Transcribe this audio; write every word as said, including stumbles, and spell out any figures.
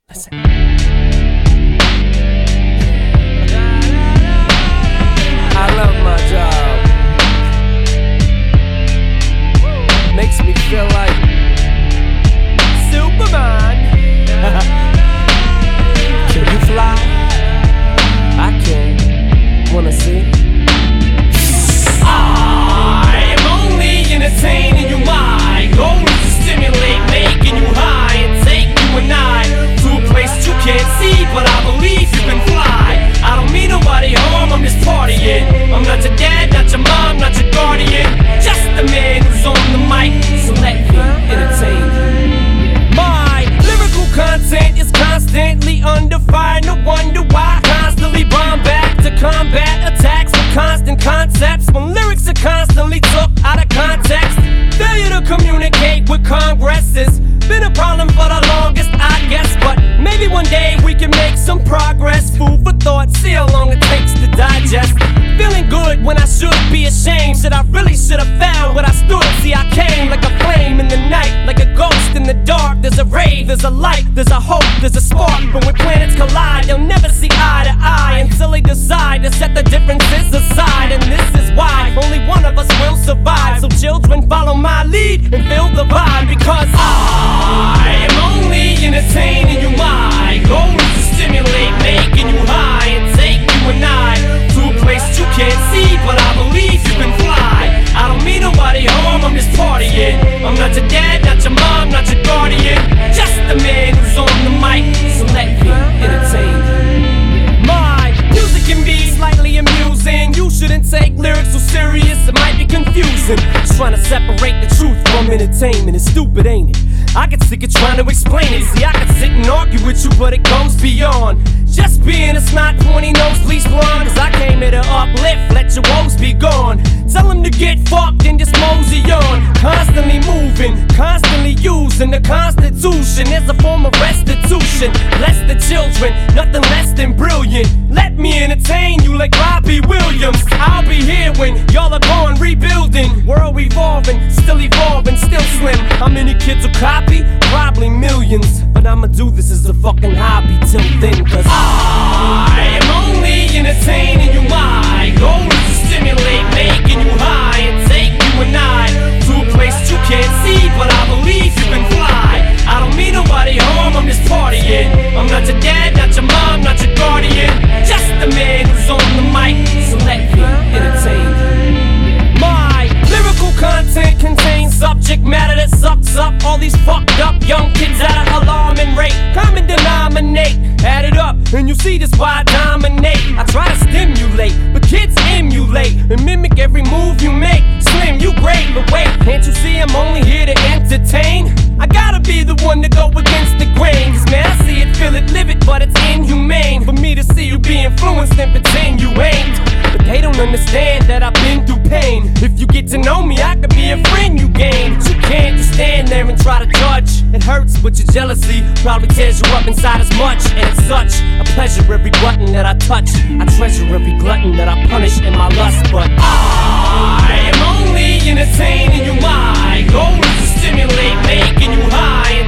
Listen. I love my job. Makes me feel like Superman. Can you fly? I can. Wanna see? I am only entertaining your mind. Goal is to stimulate, making you high, and take you and I to a place you can't see, but I believe you can fly. I don't mean nobody harm, I'm just partying. I'm not your dad, not your mom, not your guardian, just the man who's on the mic, so let me entertain you. My lyrical content is constantly under fire. No wonder why I constantly bomb back to combat attacks with constant concepts. When lyrics are constantly took out of context, failure to communicate with Congress has been a problem for the longest, I guess. But maybe one day we can make some progress. Food for thought, see how long it takes to digest. Feeling good when I should be ashamed. Said I really should have found what I stood. See, I came like a flame in the night, like a ghost in the dark. There's a ray, there's a light, there's a hope, there's a spark. But when planets collide, they'll never see eye to eye until they decide to set the differences aside. And this is why only one of us will survive. So children, follow my lead and feel the vibe, because I am only entertaining your mind. Goal is to stimulate, making you high, and take you and I to a place you can't see, but I believe you can fly. I don't mean nobody harm, I'm just partying. I'm not your dad, not your mom, not your guardian, just the man who's on the mic, so let me entertain you. My music can be slightly amusing. You shouldn't take lyrics so serious, it might be confusing. Just trying to separate the truth from entertainment is stupid, ain't it? I get sick of trying to explain it. See, I can sit and argue with you, but it goes beyond just being a snot, pointy nose, please blonde. Cause I came here to uplift, let your woes be gone. Tell them to get fucked and just mosey on. Constantly moving, constantly using the Constitution as a form of restitution. Bless the children, nothing less than brilliant. Let me entertain you like Robbie Williams. I'll be here when y'all are gone, rebuilding. World revolving, still evolving, still slim. How many kids will copy? Probably millions. But I'ma do this as a fucking hobby till then, cause I am only entertaining your mind. Goal is to stimulate, making you high, and take you and I to a place you can't see, but I believe you can fly. I don't mean nobody harm, I'm just partying. I'm not your dad, not your mom, not your guardian, just the man who's on the mic, so let me entertain you. My lyrical content contains subject matter that sucks up all these fucked up young kids at an alarming rate. Common denominate, add it up, and you see this why I dominate. I try to stimulate, but kids emulate and mimic every move you make. Slim, you great, but wait, can't you see I'm only here to entertain? I gotta be the one to go against the grain. Cause man, I see it, feel it, live it, but it's inhumane for me to see you be influenced and pretend you ain't. But they don't understand that I've been through pain. If you get to know me, I could be a friend you gain. But you can't just stand there and try to judge. It hurts, but your jealousy probably tears you up inside as much. And it's such a pleasure every button that I touch. I treasure every glutton that I punish in my lust. But I am only entertaining your mind. Goal is to stimulate, making you high,